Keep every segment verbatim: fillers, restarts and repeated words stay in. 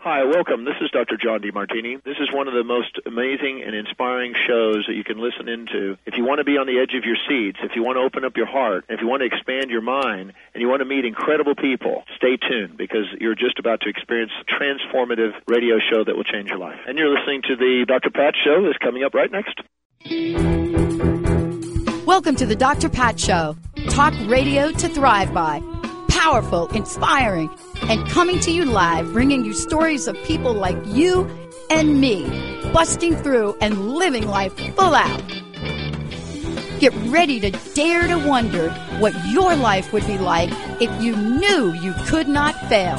Hi, welcome. This is Doctor John DeMartini. This is one of the most amazing and inspiring shows that you can listen into. If you want to be on the edge of your seats, if you want to open up your heart, if you want to expand your mind, and you want to meet incredible people, stay tuned because you're just about to experience a transformative radio show that will change your life. And you're listening to the Doctor Pat Show that's coming up right next. Welcome to the Doctor Pat Show. Talk radio to thrive by. Powerful, inspiring, and coming to you live, bringing you stories of people like you and me, busting through and living life full out. Get ready to dare to wonder what your life would be like if you knew you could not fail.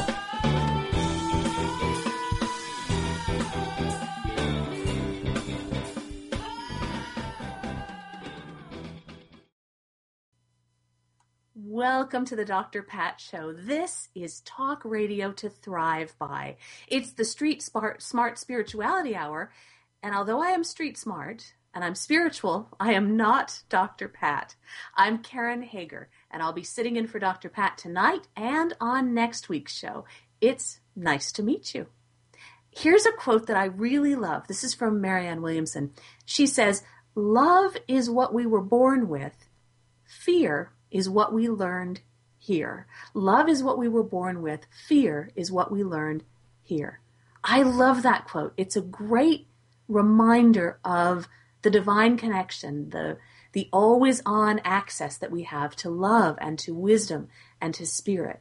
Welcome to the Doctor Pat Show. This is Talk Radio to Thrive By. It's the Street Smart, Smart Spirituality Hour, and although I am street smart and I'm spiritual, I am not Doctor Pat. I'm Karen Hager, and I'll be sitting in for Doctor Pat tonight and on next week's show. It's nice to meet you. Here's a quote that I really love. This is from Marianne Williamson. She says, "Love is what we were born with. Fear is what we learned here. Love is what we were born with. Fear is what we learned here." I love that quote. It's a great reminder of the divine connection, the, the always-on access that we have to love and to wisdom and to spirit.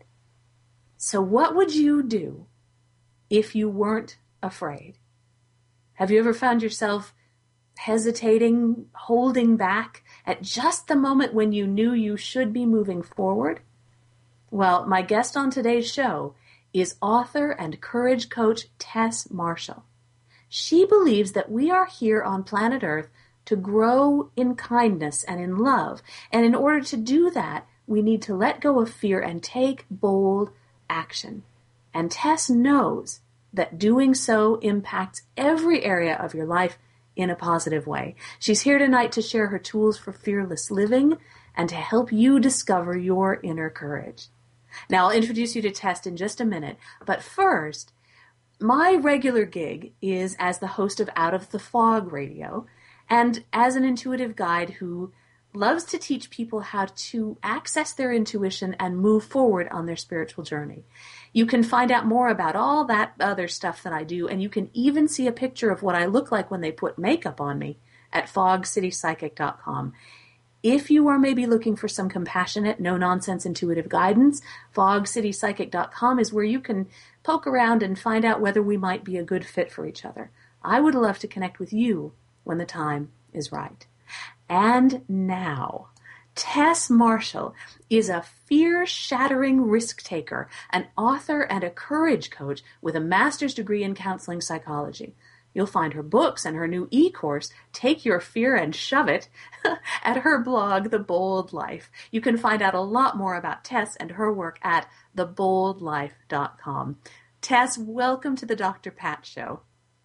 So what would you do if you weren't afraid? Have you ever found yourself hesitating, holding back at just the moment when you knew you should be moving forward? Well, my guest on today's show is author and courage coach Tess Marshall. She believes that we are here on planet Earth to grow in kindness and in love. And in order to do that, we need to let go of fear and take bold action. And Tess knows that doing so impacts every area of your life in a positive way. She's here tonight to share her tools for fearless living and to help you discover your inner courage. Now, I'll introduce you to Tess in just a minute, but first, my regular gig is as the host of Out of the Fog Radio and as an intuitive guide who loves to teach people how to access their intuition and move forward on their spiritual journey. You can find out more about all that other stuff that I do, and you can even see a picture of what I look like when they put makeup on me at fog city psychic dot com. If you are maybe looking for some compassionate, no-nonsense intuitive guidance, fog city psychic dot com is where you can poke around and find out whether we might be a good fit for each other. I would love to connect with you when the time is right. And now, Tess Marshall is a fear-shattering risk-taker, an author and a courage coach with a master's degree in counseling psychology. You'll find her books and her new e-course, Take Your Fear and Shove It, at her blog, The Bold Life. You can find out a lot more about Tess and her work at the bold life dot com. Tess, welcome to the Doctor Pat Show.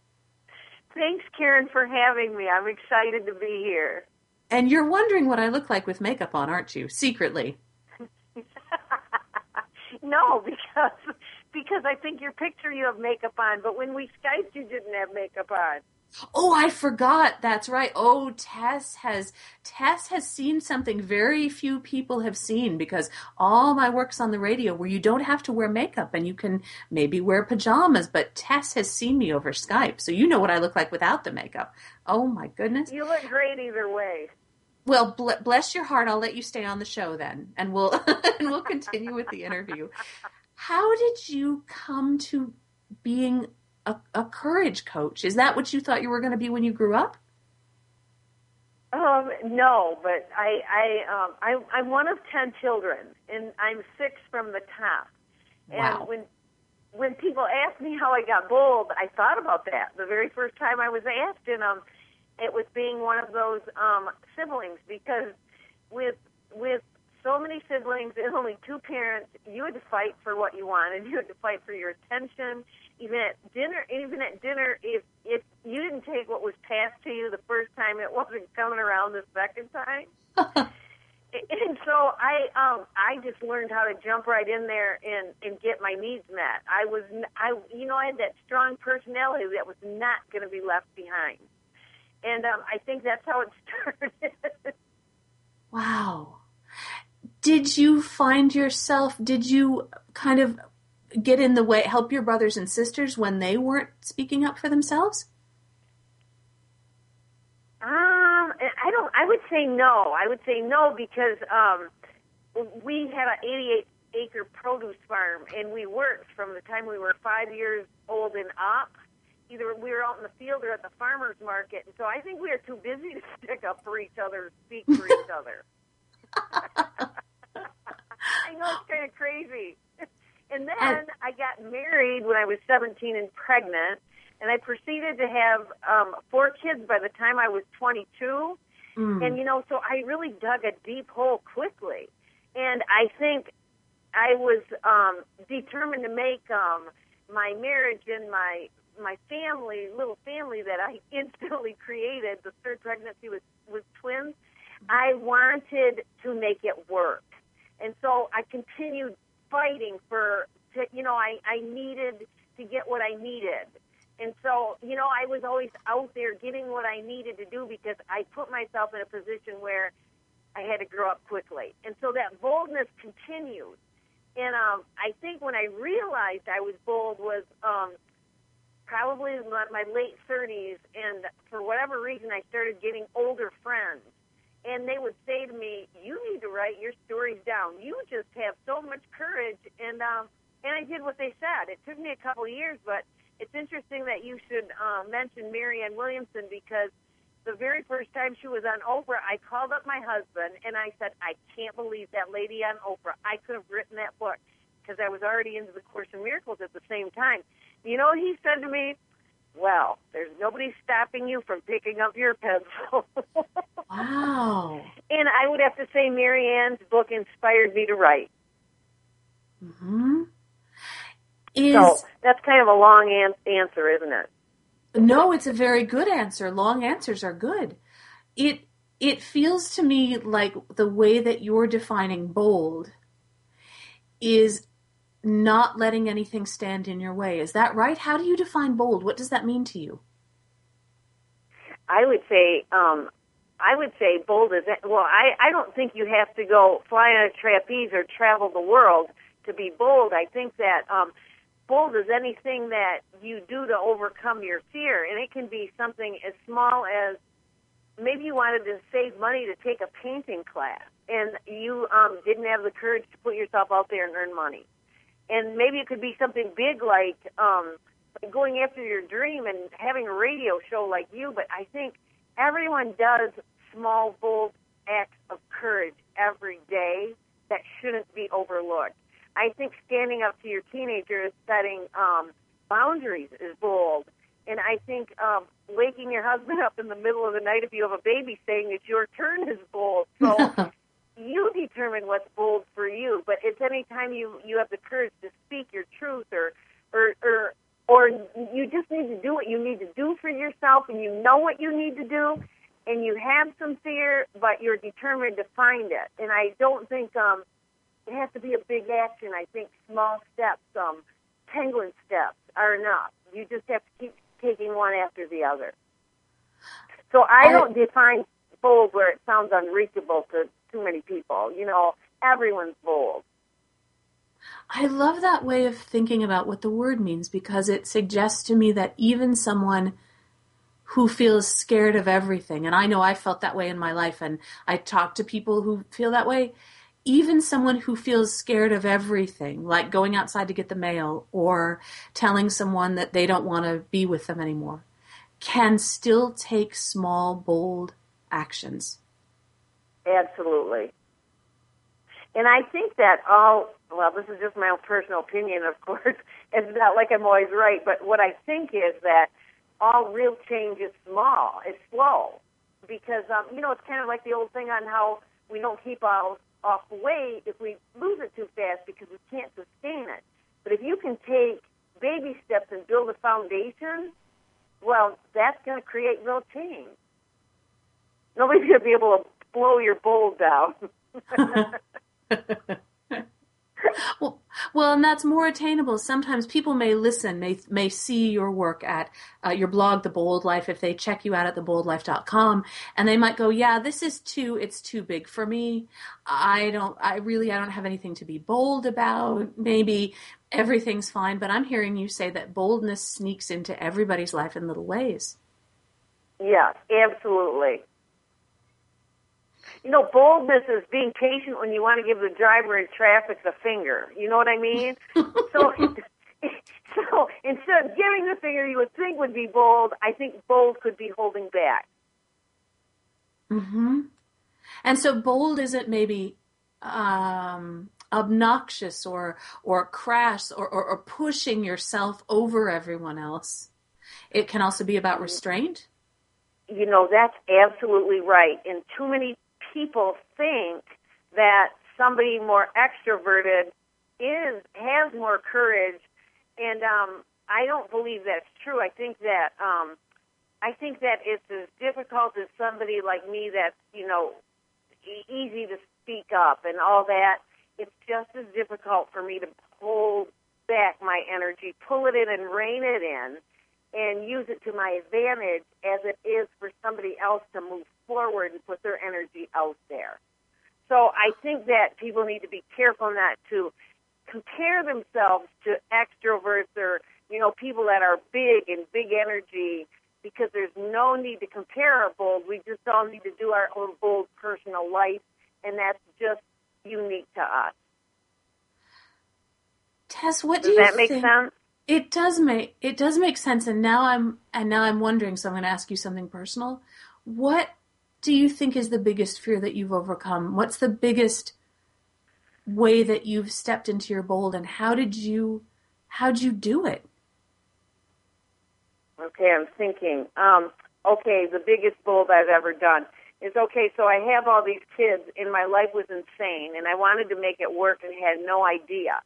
Thanks, Karen, for having me. I'm excited to be here. And you're wondering what I look like with makeup on, aren't you? Secretly. No, because because I think your picture you have makeup on, but when we Skyped, you didn't have makeup on. Oh, I forgot. That's right. Oh, Tess has Tess has seen something very few people have seen, because all my work's on the radio where you don't have to wear makeup and you can maybe wear pajamas, but Tess has seen me over Skype, so you know what I look like without the makeup. Oh, my goodness. You look great either way. Well, bless your heart. I'll let you stay on the show then, and we'll and we'll continue with the interview. How did you come to being a, a courage coach? Is that what you thought you were going to be when you grew up? Um, no, but I, I, um, I, I'm one of ten children, and I'm six from the top. Wow. And when when people ask me how I got bold, I thought about that the very first time I was asked, and um, it was being one of those um, siblings, because with with so many siblings and only two parents, you had to fight for what you wanted. You had to fight for your attention. Even at dinner, even at dinner, if if you didn't take what was passed to you the first time, it wasn't coming around the second time. And so I um I just learned how to jump right in there and and get my needs met. I was I you know I had that strong personality that was not going to be left behind, and um, I think that's how it started. Wow. Did you find yourself? Did you kind of get in the way, help your brothers and sisters when they weren't speaking up for themselves? Um, I don't. I would say no. I would say no because um, we had an eighty-eight acre produce farm, and we worked from the time we were five years old and up. Either we were out in the field or at the farmer's market, and so I think we were too busy to stick up for each other, speak for each other. I know it's kind of crazy. And then and, I got married when I was seventeen and pregnant. And I proceeded to have um, four kids by the time I was twenty-two. Mm. And, you know, so I really dug a deep hole quickly. And I think I was um, determined to make um, my marriage and my my family, little family that I instantly created, the third pregnancy with, with twins, I wanted to make it work. And so I continued fighting for, to, you know, I, I needed to get what I needed. And so, you know, I was always out there getting what I needed to do because I put myself in a position where I had to grow up quickly. And so that boldness continued. And um, I think when I realized I was bold was um, probably in my, my late thirties. And for whatever reason, I started getting older friends. And they would say to me, you need to write your stories down. You just have so much courage. And, um, and I did what they said. It took me a couple of years, but it's interesting that you should uh, mention Marianne Williamson because the very first time she was on Oprah, I called up my husband and I said, I can't believe that lady on Oprah. I could have written that book because I was already into the Course in Miracles at the same time. You know what he said to me? Well, there's nobody stopping you from picking up your pencil. Wow. And I would have to say Marianne's book inspired me to write. Mm-hmm. Is, so that's kind of a long an- answer, isn't it? No, it's a very good answer. Long answers are good. It it feels to me like the way that you're defining bold is not letting anything stand in your way. Is that right? How do you define bold? What does that mean to you? I would say, um, I would say bold is, well, I, I don't think you have to go fly on a trapeze or travel the world to be bold. I think that um, bold is anything that you do to overcome your fear, and it can be something as small as maybe you wanted to save money to take a painting class, and you um, didn't have the courage to put yourself out there and earn money. And maybe it could be something big like um, going after your dream and having a radio show like you, but I think everyone does small, bold acts of courage every day that shouldn't be overlooked. I think standing up to your teenagers, setting um, boundaries is bold. And I think um, waking your husband up in the middle of the night if you have a baby saying it's your turn is bold. So you determine what's bold for you. But it's any time you, you have the courage to speak your truth or, or, or, or you just need to do what you need to do for yourself and you know what you need to do and you have some fear, but you're determined to find it. And I don't think um, it has to be a big action. I think small steps, um, penguin steps are enough. You just have to keep taking one after the other. So I don't define bold where it sounds unreachable to too many people. You know, everyone's bold. I love that way of thinking about what the word means because it suggests to me that even someone who feels scared of everything, and I know I felt that way in my life, and I talk to people who feel that way, even someone who feels scared of everything, like going outside to get the mail or telling someone that they don't want to be with them anymore, can still take small, bold actions. Absolutely. And I think that all, well, this is just my own personal opinion, of course. It's not like I'm always right, but what I think is that all real change is small. It's slow. Because, um, you know, it's kind of like the old thing on how we don't keep our off the weight if we lose it too fast because we can't sustain it. But if you can take baby steps and build a foundation, well, that's going to create real change. Nobody's going to be able to blow your bowl down. Well, well, and that's more attainable. Sometimes people may listen, may may see your work at uh, your blog, The Bold Life, if they check you out at the bold life dot com, and they might go, "Yeah, this is too. It's too big for me. I don't. I really. I don't have anything to be bold about. Maybe everything's fine." But I'm hearing you say that boldness sneaks into everybody's life in little ways. Yeah, absolutely. You know, boldness is being patient when you want to give the driver in traffic the finger. You know what I mean? so, so instead of giving the finger you would think would be bold, I think bold could be holding back. Mm-hmm. And so bold isn't maybe um, obnoxious or or crass or, or, or pushing yourself over everyone else. It can also be about restraint. You know, that's absolutely right. And too many people think that somebody more extroverted is has more courage, and um, I don't believe that's true. I think that um, I think that it's as difficult as somebody like me that's, you know, e- easy to speak up and all that. It's just as difficult for me to hold back my energy, pull it in and rein it in, and use it to my advantage as it is for somebody else to move forward and put their energy out there. So I think that people need to be careful not to compare themselves to extroverts or, you know, people that are big and big energy, because there's no need to compare our bold. We just all need to do our own bold personal life, and that's just unique to us. Tess, what Does do you that make think? sense? It does make it does make sense, and now I'm and now I'm wondering. So I'm going to ask you something personal. What do you think is the biggest fear that you've overcome? What's the biggest way that you've stepped into your bold, and how did you how did you do it? Okay, I'm thinking. Um, okay, the biggest bold I've ever done is, okay, so I have all these kids, and my life was insane, and I wanted to make it work and had no idea.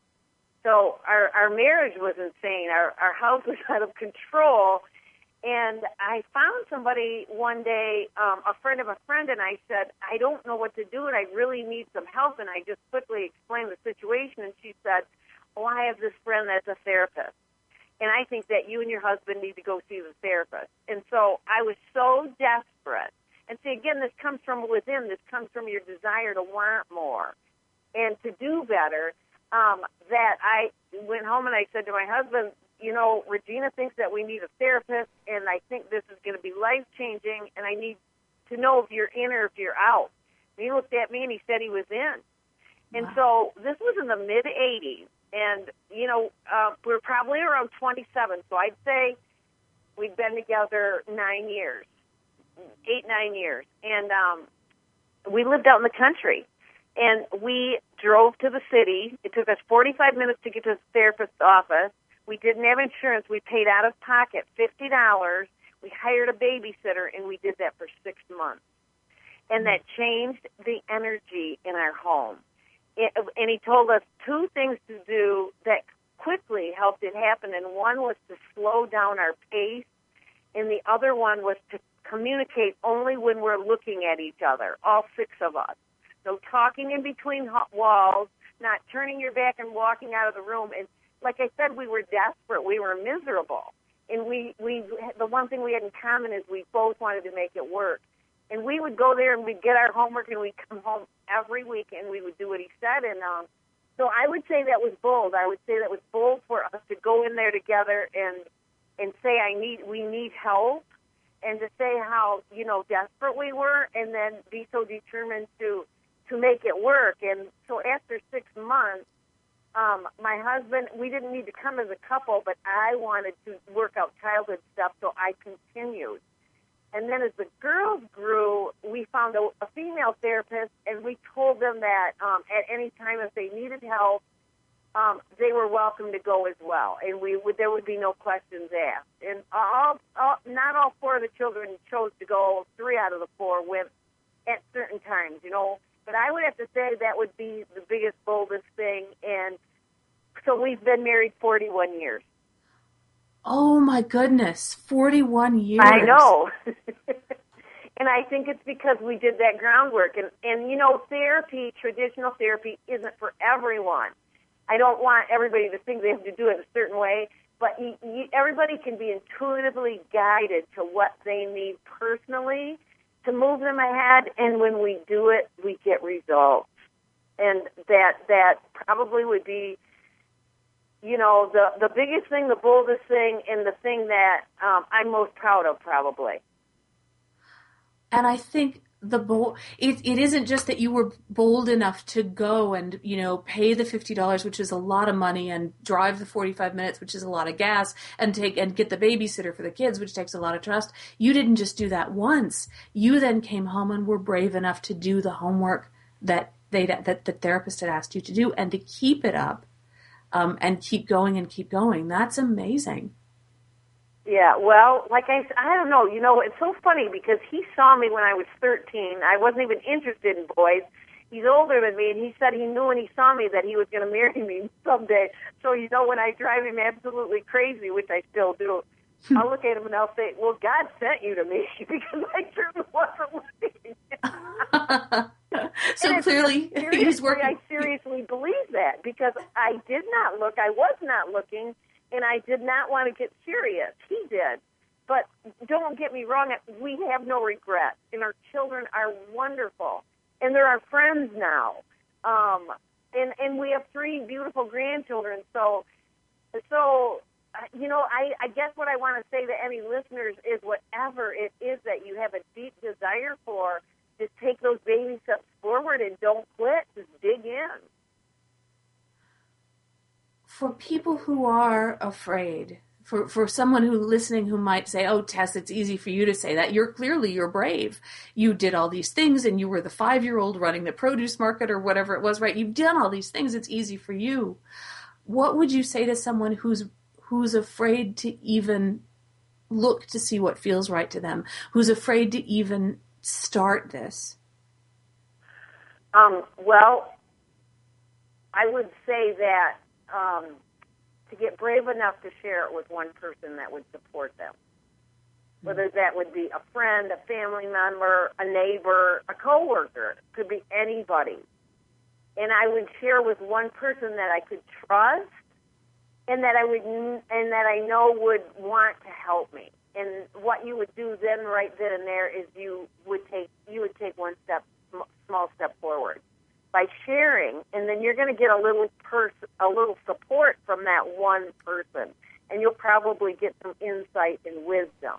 So our, our marriage was insane. Our, our house was out of control. And I found somebody one day, um, a friend of a friend, and I said, I don't know what to do, and I really need some help. And I just quickly explained the situation, and she said, oh, I have this friend that's a therapist, and I think that you and your husband need to go see the therapist. And so I was so desperate. And see, again, this comes from within. This comes from your desire to want more and to do better. Um, that I went home and I said to my husband, you know, Regina thinks that we need a therapist, and I think this is going to be life-changing, and I need to know if you're in or if you're out. And he looked at me and he said he was in. And wow. So this was in the mid-eighties, and, you know, uh, we were probably around twenty-seven, so I'd say we'd been together nine years, eight, nine years. And um, we lived out in the country. And we drove to the city. It took us forty-five minutes to get to the therapist's office. We didn't have insurance. We paid out of pocket fifty dollars. We hired a babysitter, and we did that for six months. And that changed the energy in our home. It, and he told us two things to do that quickly helped it happen. And one was to slow down our pace, and the other one was to communicate only when we're looking at each other, all six of us. So talking in between walls, not turning your back and walking out of the room. And like I said, we were desperate. We were miserable. And we, we the one thing we had in common is we both wanted to make it work. And we would go there and we'd get our homework and we'd come home every week and we would do what he said. And um, so I would say that was bold. I would say that was bold for us to go in there together and and say I need we need help, and to say how, you know, desperate we were, and then be so determined to to make it work. And so after six months, um, my husband, we didn't need to come as a couple, but I wanted to work out childhood stuff, so I continued. And then as the girls grew, we found a, a female therapist, and we told them that um, at any time if they needed help, um, they were welcome to go as well, and we would there would be no questions asked. And all, all not all four of the children chose to go. Three out of the four went at certain times, you know. But I would have to say that would be the biggest, boldest thing. And so we've been married forty-one years. Oh, my goodness. forty-one years. I know. And I think it's because we did that groundwork. And, and, you know, therapy, traditional therapy, isn't for everyone. I don't want everybody to think they have to do it a certain way, but you, you, everybody can be intuitively guided to what they need personally to move them ahead. And when we do it, we get results. And that that probably would be, you know, the, the biggest thing, the boldest thing, and the thing that um, I'm most proud of, probably. And I think the bold, it, it isn't just that you were bold enough to go and, you know, pay the fifty dollars, which is a lot of money, and drive the forty-five minutes, which is a lot of gas, and take and get the babysitter for the kids, which takes a lot of trust. You didn't just do that once. You then came home and were brave enough to do the homework that they that the therapist had asked you to do, and to keep it up, um, and keep going and keep going. That's amazing. Yeah, well, like I, I don't know, you know, it's so funny because he saw me when I was thirteen. I wasn't even interested in boys. He's older than me, and he said he knew when he saw me that he was going to marry me someday. So, you know, when I drive him absolutely crazy, which I still do, I'll look at him and I'll say, well, God sent you to me, because I certainly wasn't looking. So clearly, he's working. I seriously believe that, because I did not look, I was not looking, and I did not want to get serious. He did. But don't get me wrong, we have no regret, and our children are wonderful, and they're our friends now. Um, and, and we have three beautiful grandchildren. So, so uh, you know, I, I guess what I want to say to any listeners is whatever it is that you have a deep desire for, just take those baby steps forward and don't quit. Just dig in. For people who are afraid, for, for someone who listening who might say, oh, Tess, it's easy for you to say that. You're clearly, you're brave. You did all these things, and you were the five-year-old running the produce market or whatever it was, right? You've done all these things. It's easy for you. What would you say to someone who's who's afraid to even look to see what feels right to them, who's afraid to even start this? Um, well, I would say that Um, to get brave enough to share it with one person that would support them. Whether that would be a friend, a family member, a neighbor, a coworker, could be anybody. And I would share with one person that I could trust, and that I would, and that I know would want to help me. And what you would do then, right then and there, is you would take you would take one step, small step forward by sharing, and then you're going to get a little pers- a little support from that one person, and you'll probably get some insight and wisdom.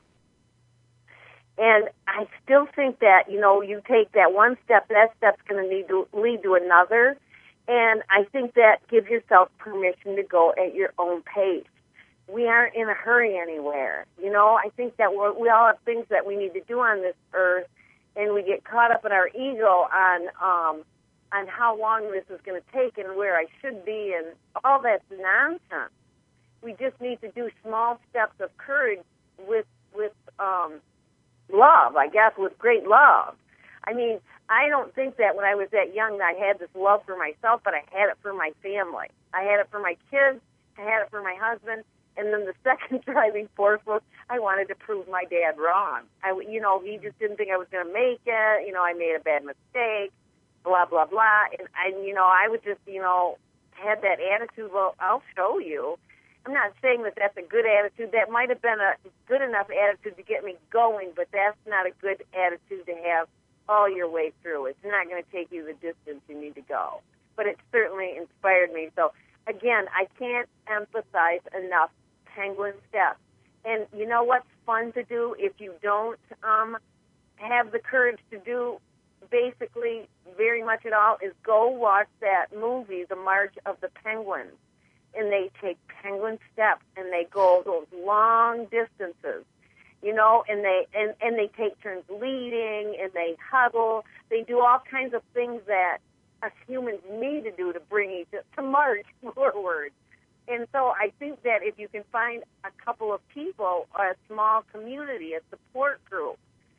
And I still think that, you know, you take that one step, that step's going to need to lead to another, and I think that gives yourself permission to go at your own pace. We aren't in a hurry anywhere. You know, I think that we're, we all have things that we need to do on this earth, and we get caught up in our ego on um, on how long this is going to take and where I should be, and all that's nonsense. We just need to do small steps of courage with with um, love, I guess, with great love. I mean, I don't think that when I was that young I had this love for myself, but I had it for my family. I had it for my kids. I had it for my husband. And then the second driving force was I wanted to prove my dad wrong. I, you know, he just didn't think I was going to make it. You know, I made a bad mistake, blah, blah, blah. And, I, you know, I would just, you know, had that attitude, well, I'll show you. I'm not saying that that's a good attitude. That might have been a good enough attitude to get me going, but that's not a good attitude to have all your way through. It's not going to take you the distance you need to go. But it certainly inspired me. So, again, I can't emphasize enough Penguin Steps. And you know what's fun to do if you don't um, have the courage to do basically very much at all is go watch that movie, The March of the Penguins. And they take penguin steps and they go those long distances, you know, and they and, and they take turns leading and they huddle. They do all kinds of things that us humans need to do to bring each other, to march forward. And so I think that if you can find a couple of people or a small community, a support group,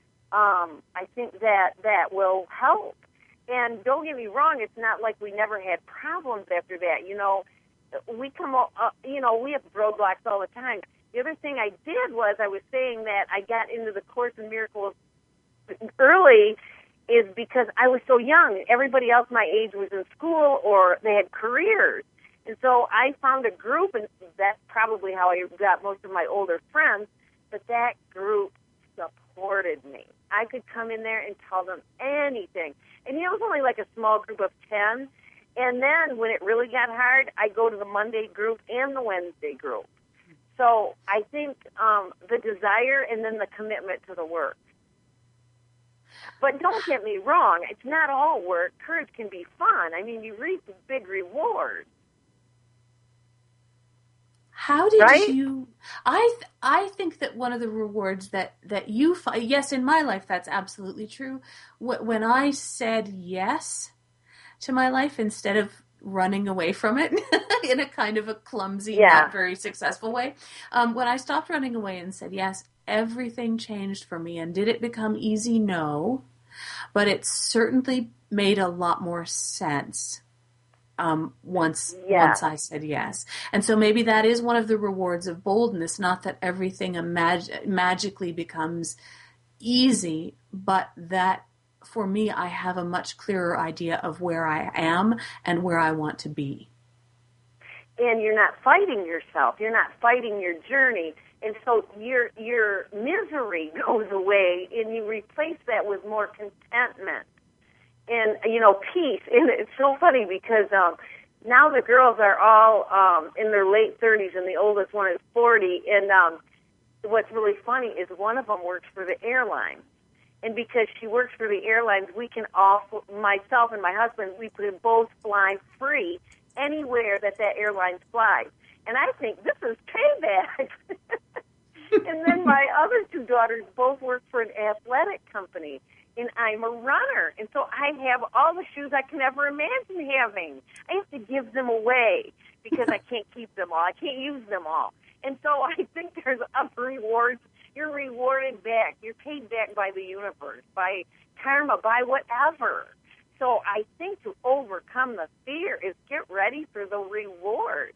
um, I think that that will help. And don't get me wrong, it's not like we never had problems after that. You know, we come, uh, you know, we have roadblocks all the time. The other thing I did was I was saying that I got into the Course in Miracles early is because I was so young. Everybody else my age was in school or they had careers. And so I found a group, and that's probably how I got most of my older friends, but that group supported me. I could come in there and tell them anything. And, you know, it was only like a small group of ten. And then when it really got hard, I go to the Monday group and the Wednesday group. So I think um, the desire and then the commitment to the work. But don't get me wrong, it's not all work. Courage can be fun. I mean, you reap big rewards. How did right? you? I th- I think that one of the rewards that that you find, yes, in my life, that's absolutely true. Wh- when I said yes to my life instead of running away from it in a kind of a clumsy, yeah. not very successful way, um, when I stopped running away and said yes, everything changed for me. And did it become easy? No, but it certainly made a lot more sense. Um, once, yeah. once I said yes. And so maybe that is one of the rewards of boldness, not that everything imag- magically becomes easy, but that for me, I have a much clearer idea of where I am and where I want to be. And you're not fighting yourself. You're not fighting your journey. And so your, your misery goes away and you replace that with more contentment. And, you know, peace. And it's so funny because um, now the girls are all um, in their late thirties and the oldest one is forty. And um, what's really funny is one of them works for the airline. And because she works for the airlines, we can all, myself and my husband, we can both fly free anywhere that that airline flies. And I think this is payback. And then my other two daughters both work for an athletic company. And I'm a runner, and so I have all the shoes I can ever imagine having. I have to give them away because I can't keep them all. I can't use them all. And so I think there's other rewards. You're rewarded back. You're paid back by the universe, by karma, by whatever. So I think to overcome the fear is get ready for the reward.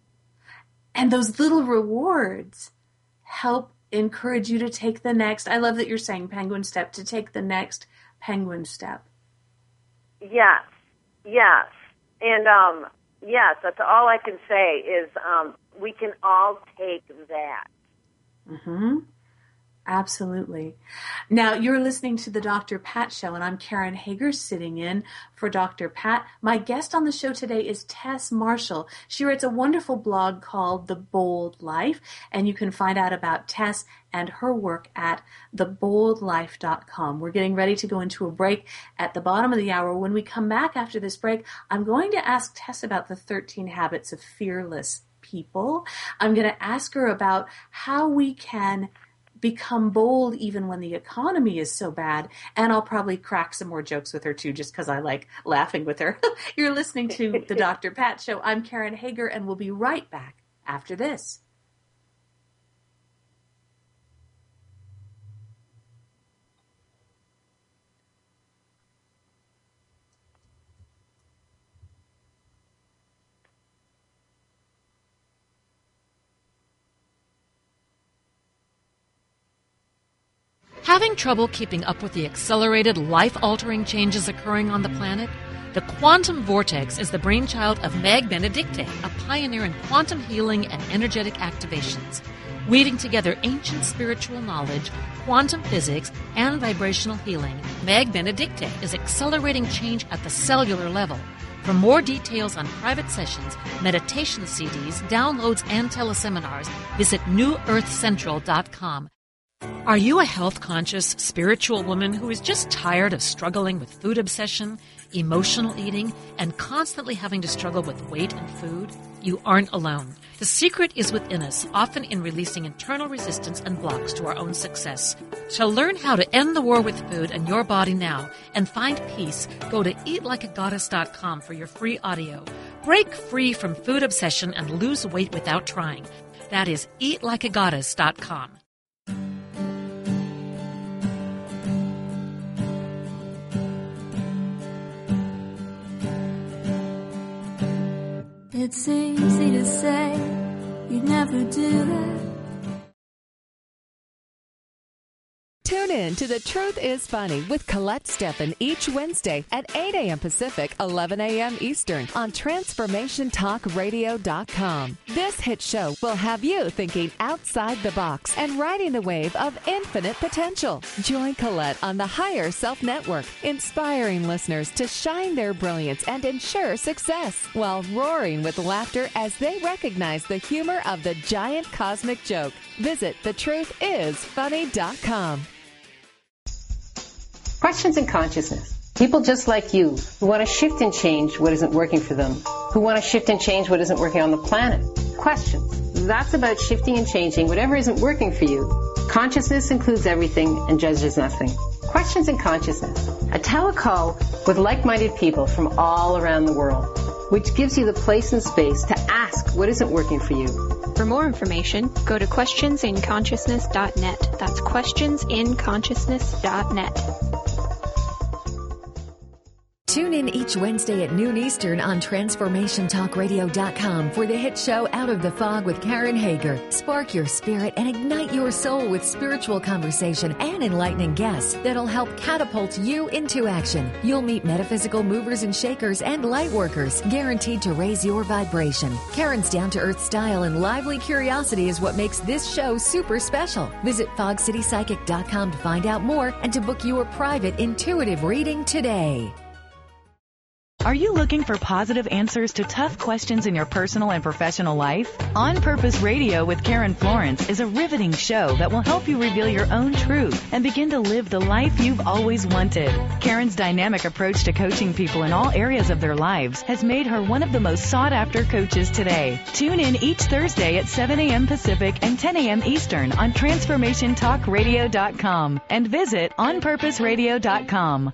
And those little rewards help encourage you to take the next. I love that you're saying penguin step, to take the next penguin step. Yes, yes. And um, yes, that's all I can say is um, we can all take that. Mm-hmm. Absolutely. Now, you're listening to the Doctor Pat Show, and I'm Karen Hager sitting in for Doctor Pat. My guest on the show today is Tess Marshall. She writes a wonderful blog called The Bold Life, and you can find out about Tess and her work at the bold life dot com. We're getting ready to go into a break at the bottom of the hour. When we come back after this break, I'm going to ask Tess about the thirteen habits of fearless people. I'm going to ask her about how we can become bold even when the economy is so bad. And I'll probably crack some more jokes with her too, just because I like laughing with her. You're listening to the Doctor Pat Show. I'm Karen Hager, and we'll be right back after this. Having trouble keeping up with the accelerated, life-altering changes occurring on the planet? The Quantum Vortex is the brainchild of Meg Benedicte, a pioneer in quantum healing and energetic activations. Weaving together ancient spiritual knowledge, quantum physics, and vibrational healing, Meg Benedicte is accelerating change at the cellular level. For more details on private sessions, meditation C Ds, downloads, and teleseminars, visit new earth central dot com. Are you a health-conscious, spiritual woman who is just tired of struggling with food obsession, emotional eating, and constantly having to struggle with weight and food? You aren't alone. The secret is within us, often in releasing internal resistance and blocks to our own success. To learn how to end the war with food and your body now and find peace, go to eat like a goddess dot com for your free audio. Break free from food obsession and lose weight without trying. That is eat like a goddess dot com. It's easy to say you'd never do that. Tune Tune in to The Truth is Funny with Colette Steffen each Wednesday at eight a.m. Pacific, eleven a.m. Eastern on Transformation Talk Radio dot com. This hit show will have you thinking outside the box and riding the wave of infinite potential. Join Colette on the Higher Self Network, inspiring listeners to shine their brilliance and ensure success while roaring with laughter as they recognize the humor of the giant cosmic joke. Visit the truth is funny dot com. Questions in consciousness. People just like you who want to shift and change what isn't working for them, who want to shift and change what isn't working on the planet. Questions. That's about shifting and changing whatever isn't working for you. Consciousness includes everything and judges nothing. Questions in Consciousness. A telecall with like-minded people from all around the world, which gives you the place and space to ask what isn't working for you. For more information, go to questions in consciousness dot net. That's questions in consciousness dot net. Tune in each Wednesday at noon Eastern on Transformation Talk Radio dot com for the hit show Out of the Fog with Karen Hager. Spark your spirit and ignite your soul with spiritual conversation and enlightening guests that'll help catapult you into action. You'll meet metaphysical movers and shakers and light workers, guaranteed to raise your vibration. Karen's down-to-earth style and lively curiosity is what makes this show super special. Visit fog city psychic dot com to find out more and to book your private intuitive reading today. Are you looking for positive answers to tough questions in your personal and professional life? On Purpose Radio with Karen Florence is a riveting show that will help you reveal your own truth and begin to live the life you've always wanted. Karen's dynamic approach to coaching people in all areas of their lives has made her one of the most sought-after coaches today. Tune in each Thursday at seven a.m. Pacific and ten a.m. Eastern on Transformation Talk Radio dot com and visit on purpose radio dot com.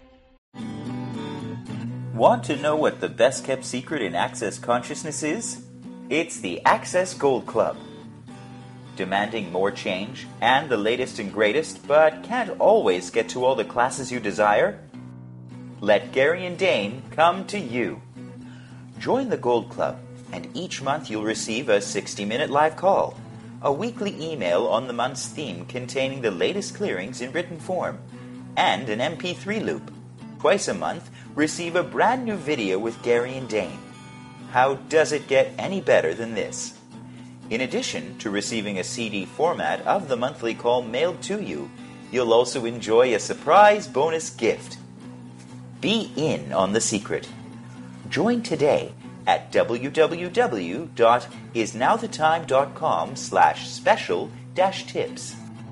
Want to know what the best-kept secret in Access Consciousness is? It's the Access Gold Club. Demanding more change and the latest and greatest, but can't always get to all the classes you desire? Let Gary and Dane come to you. Join the Gold Club, and each month you'll receive a sixty-minute live call, a weekly email on the month's theme containing the latest clearings in written form, and an M P three loop. Twice a month, receive a brand new video with Gary and Dane. How does it get any better than this? In addition to receiving a C D format of the monthly call mailed to you, you'll also enjoy a surprise bonus gift. Be in on the secret. Join today at w w w dot is now the time dot com slash special dash tips.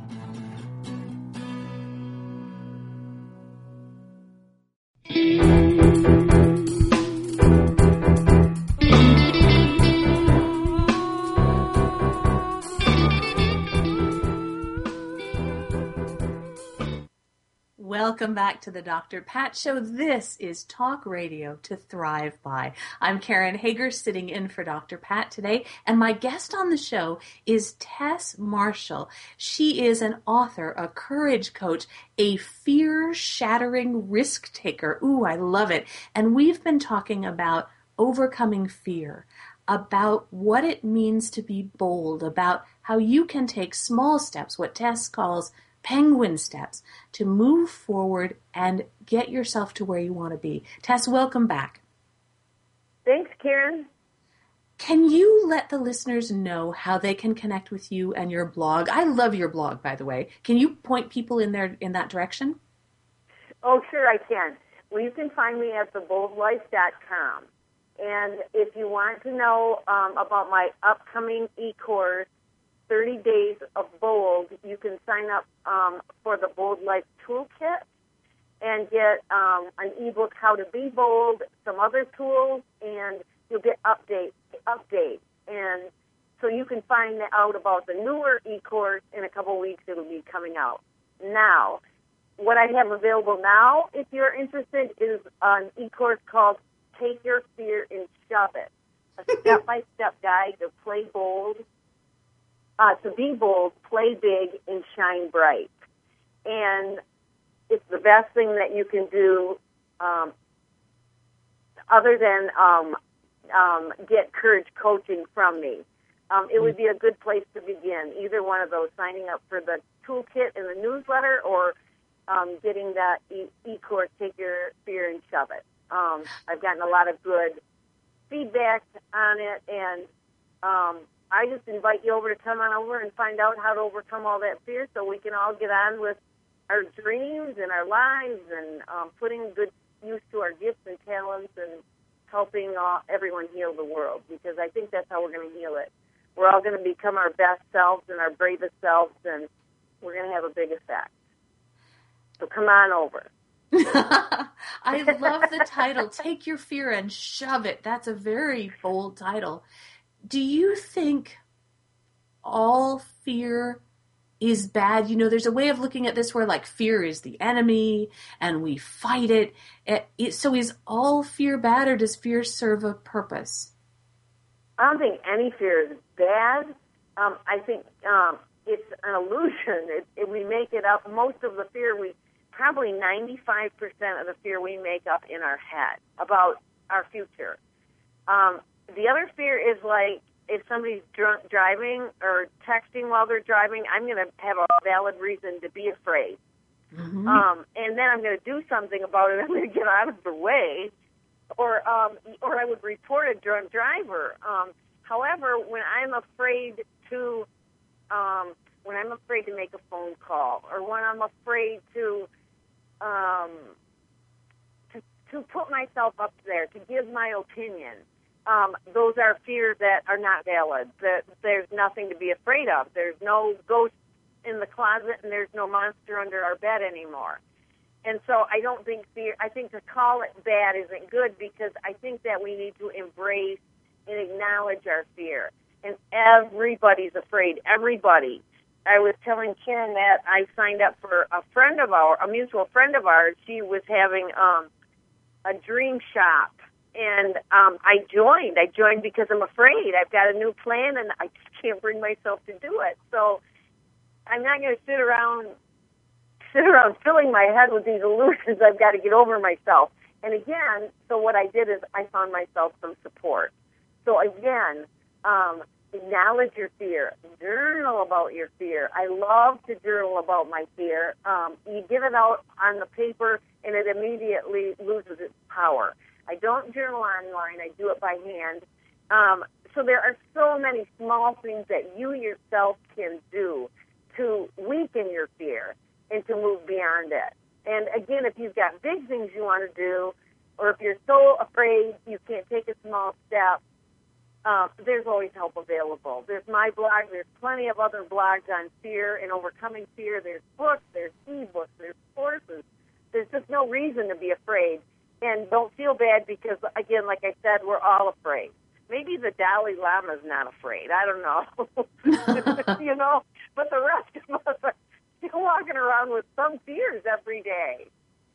Welcome back to the Doctor Pat Show. This is Talk Radio to Thrive By. I'm Karen Hager, sitting in for Doctor Pat today, and my guest on the show is Tess Marshall. She is an author, a courage coach, a fear-shattering risk taker. Ooh, I love it. And we've been talking about overcoming fear, about what it means to be bold, about how you can take small steps, what Tess calls penguin steps, to move forward and get yourself to where you want to be. Tess, welcome back. Thanks, Karen. Can you let the listeners know how they can connect with you and your blog? I love your blog, by the way. Can you point people in there in that direction? Oh, sure, I can. Well, you can find me at the bold life dot com. And if you want to know um, about my upcoming e-course, thirty days of Bold, you can sign up um, for the Bold Life Toolkit and get um, an ebook, How to Be Bold, some other tools, and you'll get update, updates. And so you can find out about the newer e-course in a couple weeks. It'll be coming out. Now, what I have available now, if you're interested, is an e-course called Take Your Fear and Shove It, a step-by-step guide to play bold, Uh, to be bold, play big, and shine bright. And it's the best thing that you can do um, other than um, um, get courage coaching from me. Um, it would be a good place to begin, either one of those, signing up for the toolkit in the newsletter or um, getting that e- e-course, Take Your Fear and Shove It. Um, I've gotten a lot of good feedback on it, and um, I just invite you over to come on over and find out how to overcome all that fear so we can all get on with our dreams and our lives and um, putting good use to our gifts and talents and helping uh, everyone heal the world, because I think that's how we're going to heal it. We're all going to become our best selves and our bravest selves, and we're going to have a big effect. So come on over. I love the title, Take Your Fear and Shove It. That's a very bold title. Do you think all fear is bad? You know, there's a way of looking at this where, like, fear is the enemy and we fight it. it, it so is all fear bad, or does fear serve a purpose? I don't think any fear is bad. Um, I think um, it's an illusion. It, it, we make it up. Most of the fear, we probably ninety-five percent of the fear we make up in our head about our future. Um, the other fear is like if somebody's drunk driving or texting while they're driving, I'm going to have a valid reason to be afraid. Mm-hmm. Um, and then I'm going to do something about it. I'm going to get out of the way. Or um, or I would report a drunk driver. Um, however, when I'm afraid to um, when I'm afraid to make a phone call, or when I'm afraid to um, to to put myself up there, to give my opinion, um, those are fears that are not valid. That there's nothing to be afraid of. There's no ghost in the closet, and there's no monster under our bed anymore. And so I don't think fear, I think to call it bad isn't good, because I think that we need to embrace and acknowledge our fear. And everybody's afraid, everybody. I was telling Karen that I signed up for a friend of ours, a mutual friend of ours. She was having um, a dream shop, and um, I joined. I joined because I'm afraid. I've got a new plan, and I just can't bring myself to do it. So I'm not going to sit around sit around filling my head with these illusions. I've got to get over myself. And again, so what I did is I found myself some support. So again, um, acknowledge your fear. Journal about your fear. I love to journal about my fear. Um, you get it out on the paper, and it immediately loses its power. I don't journal online. I do it by hand. Um, so there are so many small things that you yourself can do to weaken your fear and to move beyond it. And again, if you've got big things you want to do, or if you're so afraid you can't take a small step, uh, there's always help available. There's my blog. There's plenty of other blogs on fear and overcoming fear. There's books. There's e-books. There's courses. There's just no reason to be afraid. And don't feel bad, because, again, like I said, we're all afraid. Maybe the Dalai Lama's not afraid. I don't know. You know, but the rest of us are still walking around with some fears every day.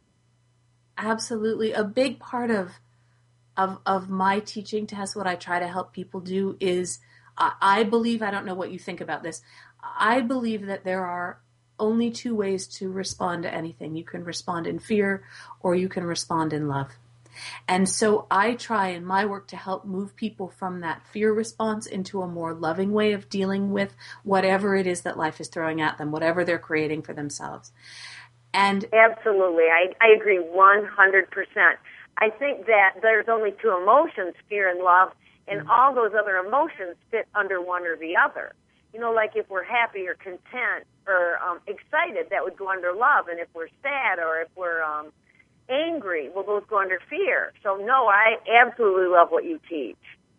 Absolutely. A big part of of of my teaching test, what I try to help people do is, I, I believe, I don't know what you think about this, I believe that there are only two ways to respond to anything. You can respond in fear, or you can respond in love. And so I try in my work to help move people from that fear response into a more loving way of dealing with whatever it is that life is throwing at them, whatever they're creating for themselves. And absolutely, I, I agree one hundred percent. I think that there's only two emotions, fear and love, and mm-hmm. all those other emotions fit under one or the other. You know, like if we're happy or content or um, excited, that would go under love. And if we're sad or if we're um, angry, well, those go under fear. So, no, I absolutely love what you teach.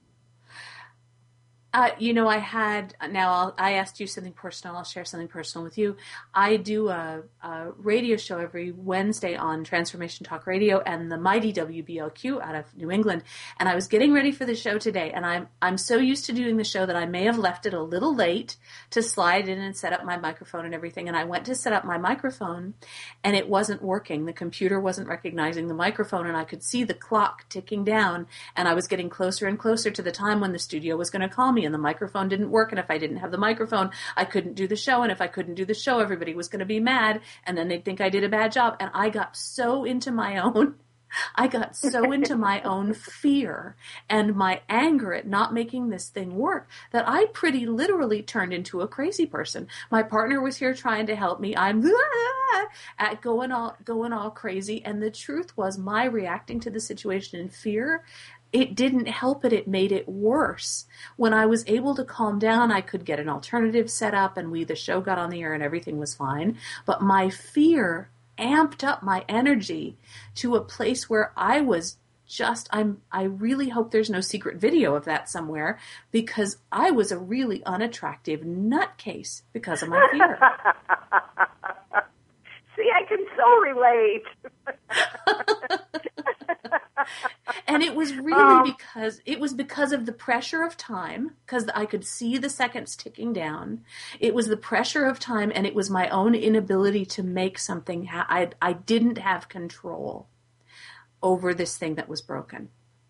Uh, you know, I had, now I'll, I asked you something personal. I'll share something personal with you. I do a, a radio show every Wednesday on Transformation Talk Radio and the mighty W B L Q out of New England. And I was getting ready for the show today, and I'm I'm so used to doing the show that I may have left it a little late to slide in and set up my microphone and everything. And I went to set up my microphone, and it wasn't working. The computer wasn't recognizing the microphone, and I could see the clock ticking down, and I was getting closer and closer to the time when the studio was going to call me. And the microphone didn't work, and if I didn't have the microphone, I couldn't do the show, and if I couldn't do the show, everybody was going to be mad, and then they'd think I did a bad job. And I got so into my own I got so into my own fear and my anger at not making this thing work that I pretty literally turned into a crazy person. My partner was here trying to help me. I'm at going all going all crazy, and the truth was my reacting to the situation in fear, it didn't help it. It made it worse. When I was able to calm down, I could get an alternative set up, and we the show got on the air and everything was fine. But my fear amped up my energy to a place where I was just, I'm, I really hope there's no secret video of that somewhere, because I was a really unattractive nutcase because of my fear. See, I can so relate. And it was really um, because it was because of the pressure of time, because I could see the seconds ticking down. It was the pressure of time, and it was my own inability to make something. Ha- I I didn't have control over this thing that was broken.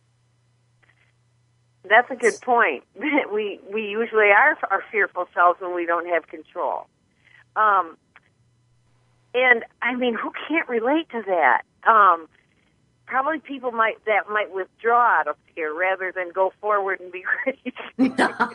That's a good point. We we usually are our fearful selves when we don't have control. Um, and I mean, who can't relate to that? Um, Probably people might that might withdraw out of fear rather than go forward and be great. um,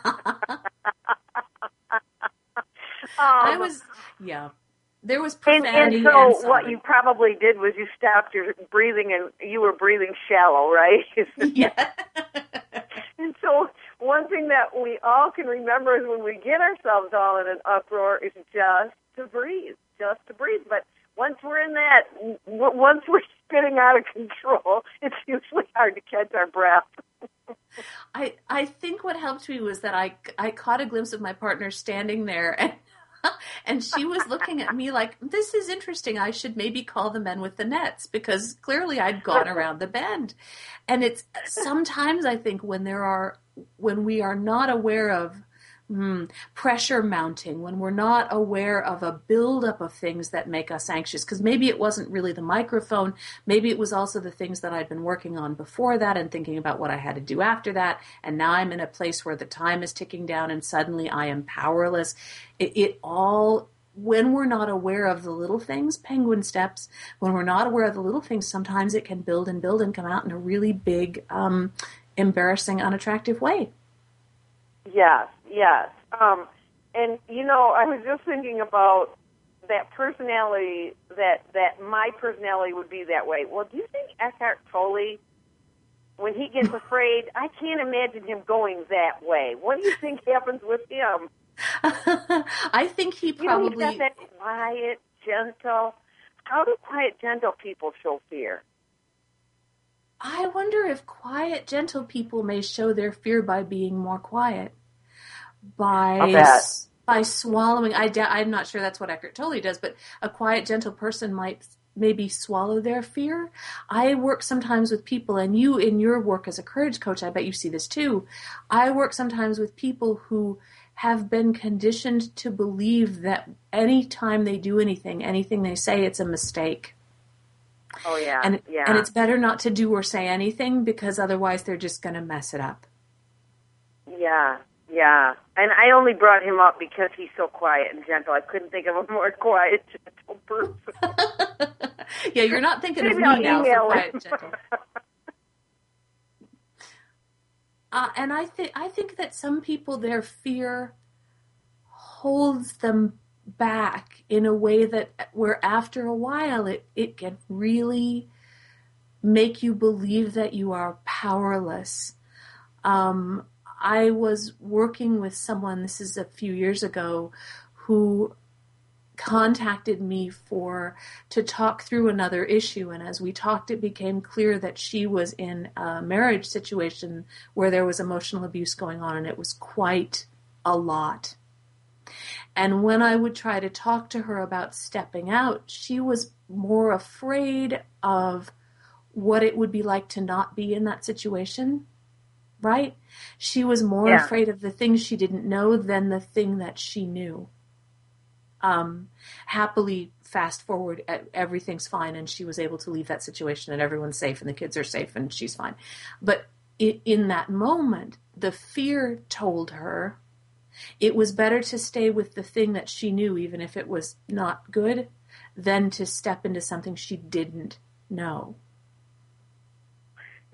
I was, yeah. There was profanity. And, and so and what you probably did was you stopped your breathing, and you were breathing shallow, right? Yeah. And so one thing that we all can remember is when we get ourselves all in an uproar is just to breathe, just to breathe. But once we're in that, once we're spinning out of control, it's usually hard to catch our breath. I I think what helped me was that I, I caught a glimpse of my partner standing there, and and she was looking at me like, this is interesting. I should maybe call the men with the nets, because clearly I'd gone around the bend. And it's sometimes I think when there are when we are not aware of Mm, pressure mounting, when we're not aware of a buildup of things that make us anxious, because maybe it wasn't really the microphone, maybe it was also the things that I'd been working on before that and thinking about what I had to do after that, and now I'm in a place where the time is ticking down and suddenly I am powerless. It, it all, when we're not aware of the little things, penguin steps, when we're not aware of the little things, sometimes it can build and build and come out in a really big, um, embarrassing, unattractive way. Yes, yes. Um, and, you know, I was just thinking about that personality, that, that my personality would be that way. Well, do you think Eckhart Tolle, when he gets afraid, I can't imagine him going that way. What do you think happens with him? I think he probably... You know, he's got that quiet, gentle... How do quiet, gentle people show fear? I wonder if quiet, gentle people may show their fear by being more quiet, by by swallowing. I da- I'm not sure that's what Eckhart Tolle does, but a quiet, gentle person might maybe swallow their fear. I work sometimes with people, and you in your work as a courage coach, I bet you see this too. I work sometimes with people who have been conditioned to believe that any time they do anything, anything they say, it's a mistake. Oh, yeah. And, yeah. and it's better not to do or say anything, because otherwise they're just going to mess it up. Yeah, yeah. And I only brought him up because he's so quiet and gentle. I couldn't think of a more quiet, gentle person. Yeah, you're not thinking Maybe of me I'll now for email quiet, him. gentle. Uh, and I think I think that some people, their fear holds them back in a way that where after a while it, it can really make you believe that you are powerless. Um, I was working with someone, this is a few years ago, who contacted me for to talk through another issue, and as we talked, it became clear that she was in a marriage situation where there was emotional abuse going on, and it was quite a lot. And when I would try to talk to her about stepping out, she was more afraid of what it would be like to not be in that situation, right? She was more Yeah. afraid of the things she didn't know than the thing that she knew. Um, happily, fast forward, everything's fine, and she was able to leave that situation, and everyone's safe, and the kids are safe, and she's fine. But in, in that moment, the fear told her it was better to stay with the thing that she knew, even if it was not good, than to step into something she didn't know.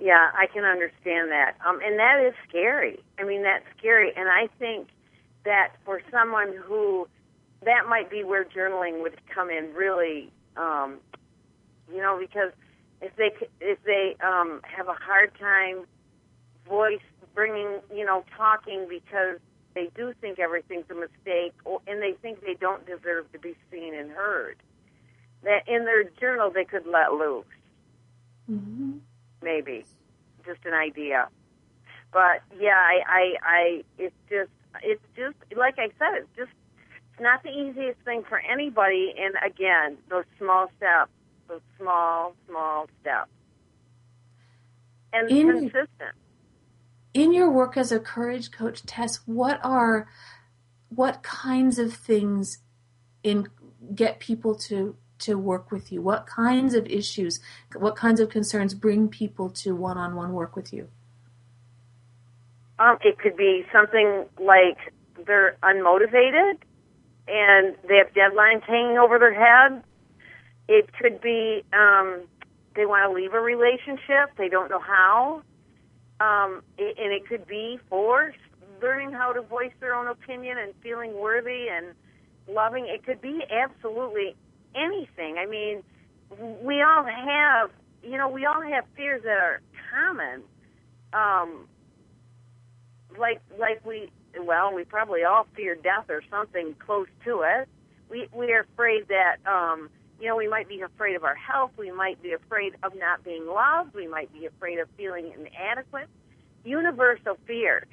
Yeah, I can understand that. Um, and that is scary. I mean, that's scary. And I think that for someone who, that might be where journaling would come in really, um, you know, because if they if they um, have a hard time voice bringing, you know, talking because they do think everything's a mistake, or, and they think they don't deserve to be seen and heard, that in their journal they could let loose. Mm-hmm. Maybe, just an idea. But yeah, I, I, I, it's just, it's just like I said, it's just, it's not the easiest thing for anybody. And again, those small steps, those small, small steps, and in, consistent. In your work as a courage coach, Tess, what are, what kinds of things in get people to to work with you? What kinds of issues, what kinds of concerns bring people to one-on-one work with you? Um, it could be something like they're unmotivated and they have deadlines hanging over their head. It could be um, they want to leave a relationship, they don't know how. Um, it, and it could be for learning how to voice their own opinion and feeling worthy and loving. It could be absolutely anything. I mean, we all have, you know, we all have fears that are common. Um, like, like we, well, we probably all fear death or something close to it. We we are afraid that, um, you know, we might be afraid of our health. We might be afraid of not being loved. We might be afraid of feeling inadequate. Universal fears.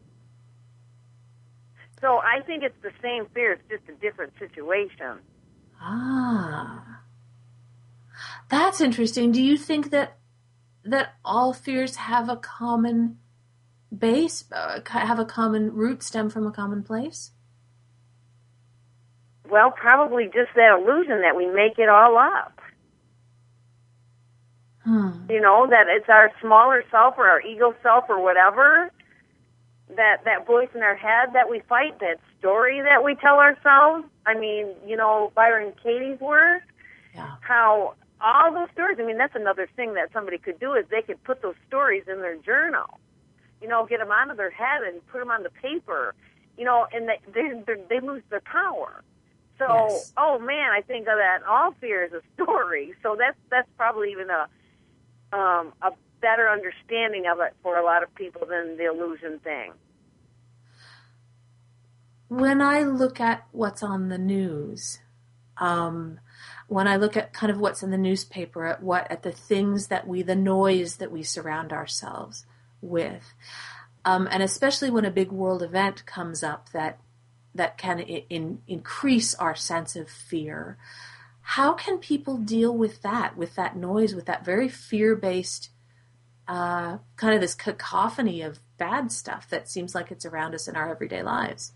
So I think it's the same fear. It's just a different situation. Ah, that's interesting. Do you think that that all fears have a common base, uh, have a common root, stem from a common place? Well, probably just that illusion that we make it all up. Hmm. You know, that it's our smaller self or our ego self or whatever, that, that voice in our head that we fight, that story that we tell ourselves. I mean, you know, Byron Katie's work, yeah. How all those stories, I mean, that's another thing that somebody could do is they could put those stories in their journal, you know, get them out of their head and put them on the paper, you know, and they, they, they lose their power. So, yes. Oh man, I think of that all fear is a story. So that's, that's probably even a, um, a better understanding of it for a lot of people than the illusion thing. When I look at what's on the news, um, when I look at kind of what's in the newspaper, at what at the things that we, the noise that we surround ourselves with, um, and especially when a big world event comes up that that can in, in, increase our sense of fear, how can people deal with that, with that noise, with that very fear-based uh, kind of this cacophony of bad stuff that seems like it's around us in our everyday lives?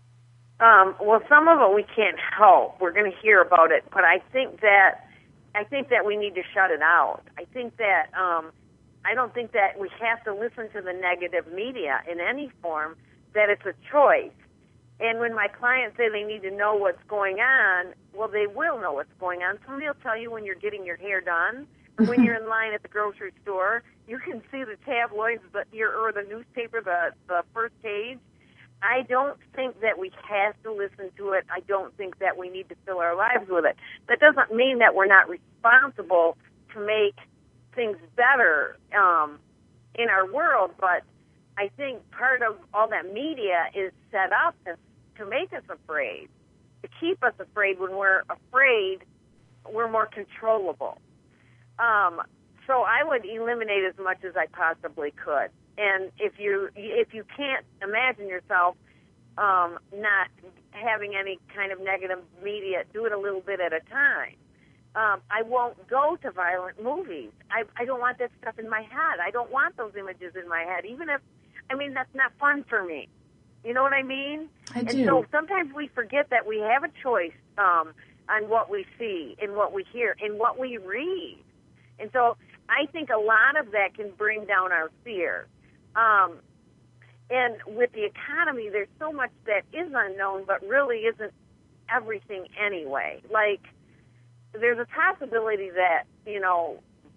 Um, well, some of it we can't help. We're going to hear about it, but I think that I think that we need to shut it out. I think that um, I don't think that we have to listen to the negative media in any form. That it's a choice. And when my clients say they need to know what's going on, well, they will know what's going on. Somebody will tell you when you're getting your hair done, or when you're in line at the grocery store. You can see the tabloids, but your or the newspaper, the the first page. I don't think that we have to listen to it. I don't think that we need to fill our lives with it. That doesn't mean that we're not responsible to make things better um, in our world, but I think part of all that media is set up to, to make us afraid, to keep us afraid. When we're afraid, we're more controllable. Um, so I would eliminate as much as I possibly could. And if you if you can't imagine yourself um, not having any kind of negative media, do it a little bit at a time. Um, I won't go to violent movies. I, I don't want that stuff in my head. I don't want those images in my head, even if, I mean, that's not fun for me. You know what I mean? I and do. So sometimes we forget that we have a choice um, on what we see and what we hear and what we read. And so I think a lot of that can bring down our fear. Um, and with the economy, there's so much that is unknown, but really isn't everything anyway. Like, there's a possibility that, you know,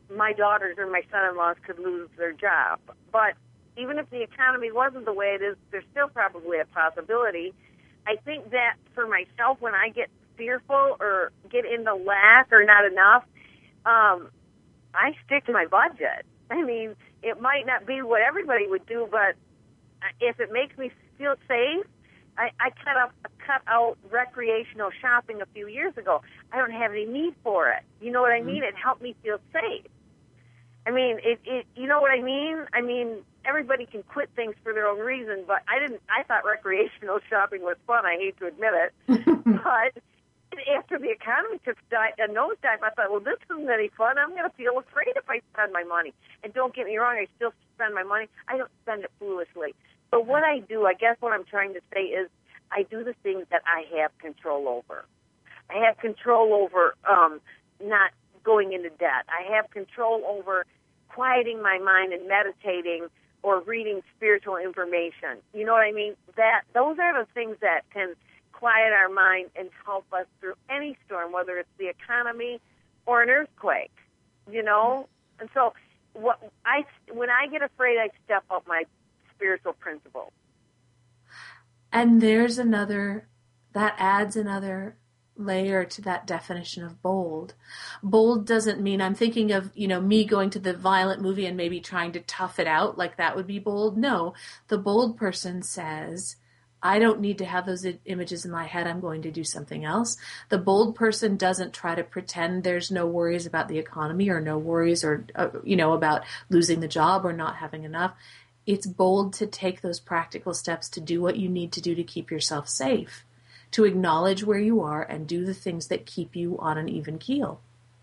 my daughters or my son-in-laws could lose their job. But even if the economy wasn't the way it is, there's still probably a possibility. I think that for myself, when I get fearful or get into lack or not enough, um, I stick to my budget. I mean, it might not be what everybody would do, but if it makes me feel safe, I, I cut out, cut out recreational shopping a few years ago. I don't have any need for it. You know what I mean? It helped me feel safe. I mean, it, it. You know what I mean? I mean, everybody can quit things for their own reason, but I didn't. I thought recreational shopping was fun. I hate to admit it, but after the economy took a nosedive, I thought, well, this isn't any fun. I'm going to feel afraid if I spend my money. And don't get me wrong, I still spend my money. I don't spend it foolishly. But what I do, I guess what I'm trying to say is, I do the things that I have control over. I have control over um, not going into debt. I have control over quieting my mind and meditating or reading spiritual information. You know what I mean? That those are the things that can quiet our mind and help us through any storm, whether it's the economy or an earthquake. You know? And so what I when I get afraid, I step up my spiritual principles. And there's another, that adds another layer to that definition of bold. Bold doesn't mean, I'm thinking of, you know, me going to the violent movie and maybe trying to tough it out, like that would be bold. No, the bold person says, I don't need to have those images in my head. I'm going to do something else. The bold person doesn't try to pretend there's no worries about the economy or no worries or, uh, you know, about losing the job or not having enough. It's bold to take those practical steps to do what you need to do to keep yourself safe, to acknowledge where you are and do the things that keep you on an even keel.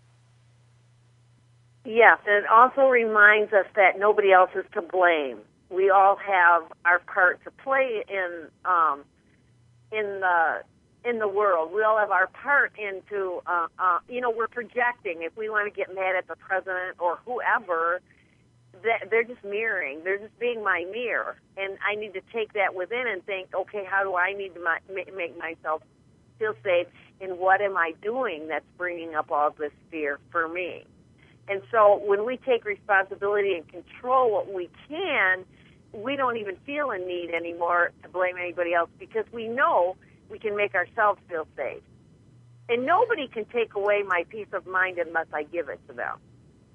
Yes, and it also reminds us that nobody else is to blame. We all have our part to play in um, in the in the world. We all have our part into, uh, uh, you know, we're projecting. If we want to get mad at the president or whoever, that they're just mirroring. They're just being my mirror. And I need to take that within and think, okay, how do I need to my, make myself feel safe? And what am I doing that's bringing up all this fear for me? And so when we take responsibility and control what we can, we don't even feel a need anymore to blame anybody else because we know we can make ourselves feel safe. And nobody can take away my peace of mind unless I give it to them.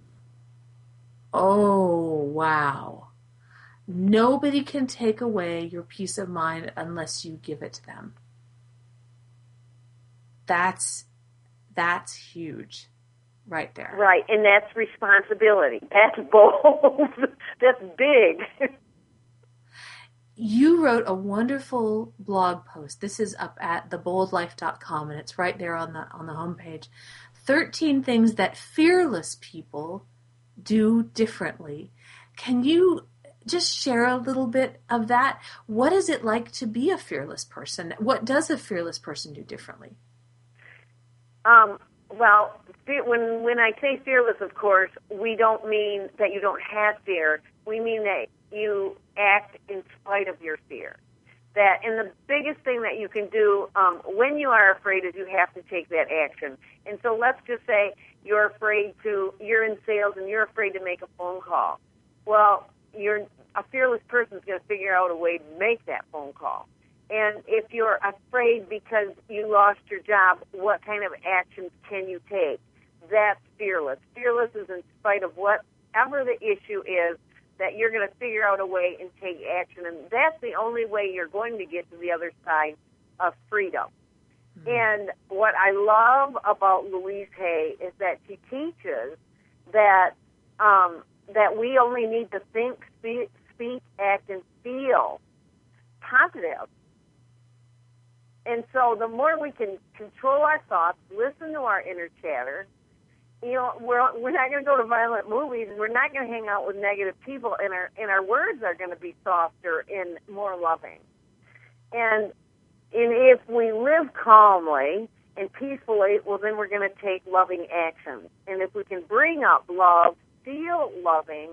Oh, wow. Nobody can take away your peace of mind unless you give it to them. That's, that's huge right there. Right, and that's responsibility. That's bold. That's big. You wrote a wonderful blog post. This is up at the bold life dot com, and it's right there on the on the homepage. thirteen things that fearless people do differently. Can you just share a little bit of that? What is it like to be a fearless person? What does a fearless person do differently? Um, well, when when I say fearless, of course, we don't mean that you don't have fear. We mean that you act in spite of your fear. That, and the biggest thing that you can do um, when you are afraid is you have to take that action. And so let's just say you're afraid to, you're in sales and you're afraid to make a phone call. Well, you're a fearless person is going to figure out a way to make that phone call. And if you're afraid because you lost your job, what kind of actions can you take? That's fearless. Fearless is in spite of whatever the issue is, that you're going to figure out a way and take action. And that's the only way you're going to get to the other side of freedom. Mm-hmm. And what I love about Louise Hay is that she teaches that um, that we only need to think, speak, speak, act, and feel positive. And so the more we can control our thoughts, listen to our inner chatter, you know, we're we're not going to go to violent movies. We're not going to hang out with negative people, and our and our words are going to be softer and more loving. And and if we live calmly and peacefully, well, then we're going to take loving actions. And if we can bring up love, feel loving,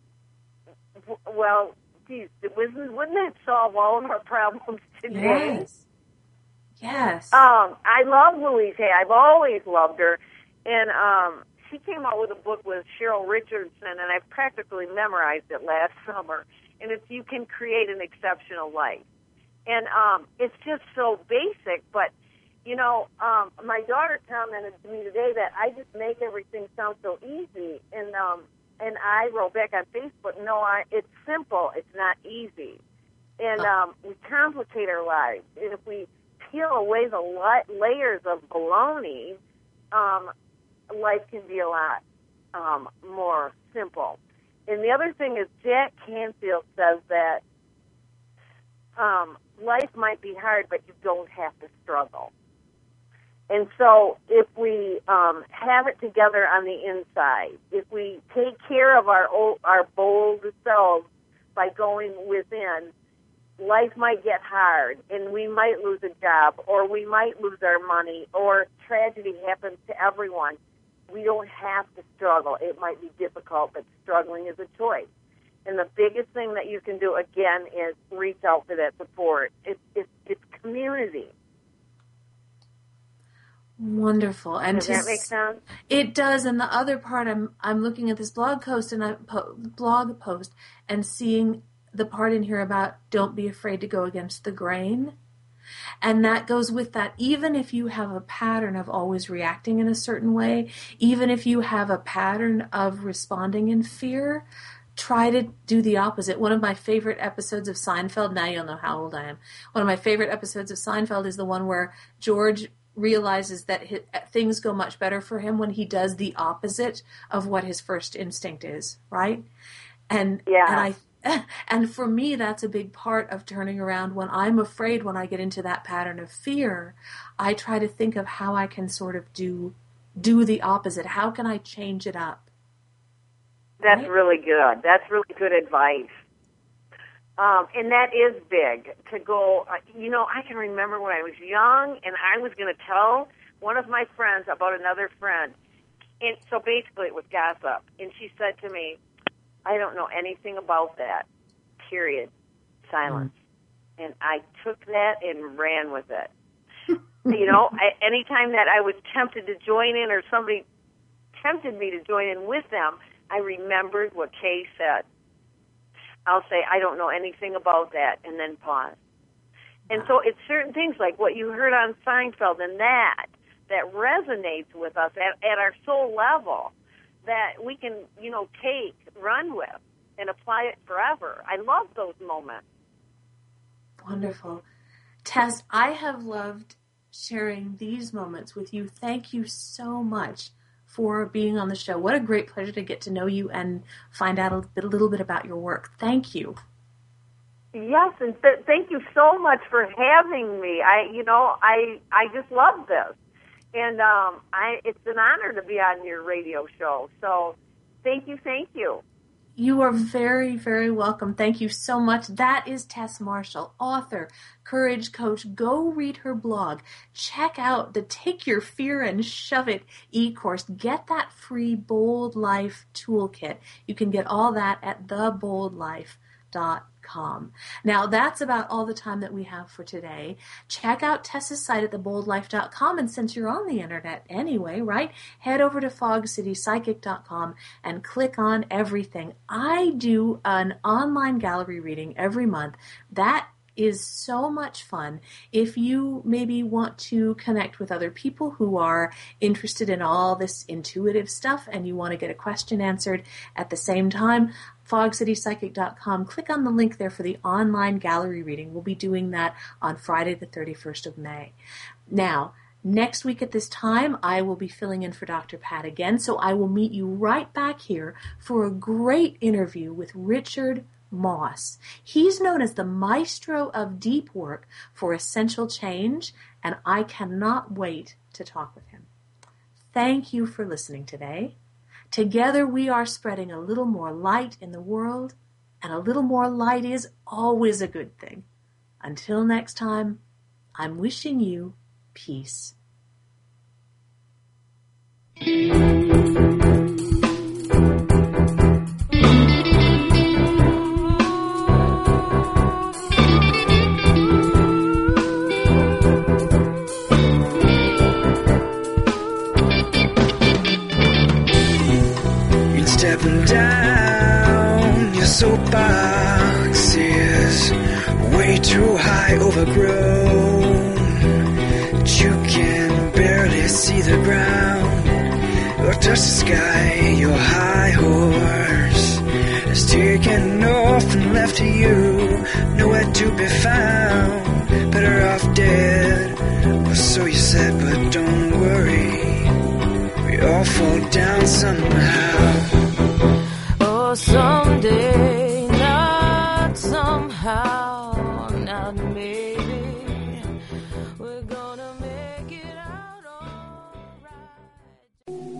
well, geez, wouldn't wouldn't that solve all of our problems today? Yes. Yes. Um, I love Louise Hay. I've always loved her. And um, she came out with a book with Cheryl Richardson, and I practically memorized it last summer. And it's You Can Create an Exceptional Life. And um, it's just so basic, but, you know, um, my daughter commented to me today that I just make everything sound so easy. And um, and I wrote back on Facebook, no, I, it's simple. It's not easy. And um, we complicate our lives. And if we peel away the li- layers of baloney, um, life can be a lot um, more simple. And the other thing is Jack Canfield says that um, life might be hard, but you don't have to struggle. And so if we um, have it together on the inside, if we take care of our old, our bold selves by going within, life might get hard, and we might lose a job, or we might lose our money, or tragedy happens to everyone. We don't have to struggle. It might be difficult, but struggling is a choice. And the biggest thing that you can do, again, is reach out for that support. It's, it's, it's community. Wonderful. And does that make sense? It does. And the other part, I'm I'm looking at this blog post and I po- blog post and seeing the part in here about don't be afraid to go against the grain. And that goes with that. Even if you have a pattern of always reacting in a certain way, even if you have a pattern of responding in fear, try to do the opposite. One of my favorite episodes of Seinfeld, now you'll know how old I am, one of my favorite episodes of Seinfeld is the one where George realizes that his, things go much better for him when he does the opposite of what his first instinct is, right? And, yeah. and I and for me, that's a big part of turning around. When I'm afraid, when I get into that pattern of fear, I try to think of how I can sort of do do the opposite. How can I change it up? That's right? really good. That's really good advice. Um, and that is big to go, uh, you know, I can remember when I was young and I was going to tell one of my friends about another friend. And so basically it was gossip. And she said to me, I don't know anything about that, period, silence. Mm. And I took that and ran with it. You know, I, anytime that I was tempted to join in or somebody tempted me to join in with them, I remembered what Kay said. I'll say, I don't know anything about that, and then pause. And so it's certain things like what you heard on Seinfeld and that, that resonates with us at, at our soul level, that we can, you know, take, run with, and apply it forever. I love those moments. Wonderful. Tess, I have loved sharing these moments with you. Thank you so much for being on the show. What a great pleasure to get to know you and find out a, bit, a little bit about your work. Thank you. Yes, and th- thank you so much for having me. I, you know, I I just love this, and um, I it's an honor to be on your radio show. So, thank you, thank you. You are very, very welcome. Thank you so much. That is Tess Marshall, author, courage coach. Go read her blog. Check out the Take Your Fear and Shove It e-course. Get that free Bold Life toolkit. You can get all that at the bold life dot com. Now, that's about all the time that we have for today. Check out Tess's site at the bold life dot com, and since you're on the internet anyway, right, head over to fog city psychic dot com and click on everything. I do an online gallery reading every month. That is so much fun. If you maybe want to connect with other people who are interested in all this intuitive stuff and you want to get a question answered at the same time, fog city psychic dot com. Click on the link there for the online gallery reading. We'll be doing that on Friday the thirty-first of May. Now, next week at this time, I will be filling in for Doctor Pat again, so I will meet you right back here for a great interview with Richard Moss. He's known as the maestro of deep work for essential change, and I cannot wait to talk with him. Thank you for listening today. Together we are spreading a little more light in the world, and a little more light is always a good thing. Until next time, I'm wishing you peace. and down. Your soapbox is way too high, overgrown. You can barely see the ground or touch the sky. Your high horse has taken off and left you nowhere to be found. Better off dead, or so you said, but don't worry, we all fall down somehow. Oh, someday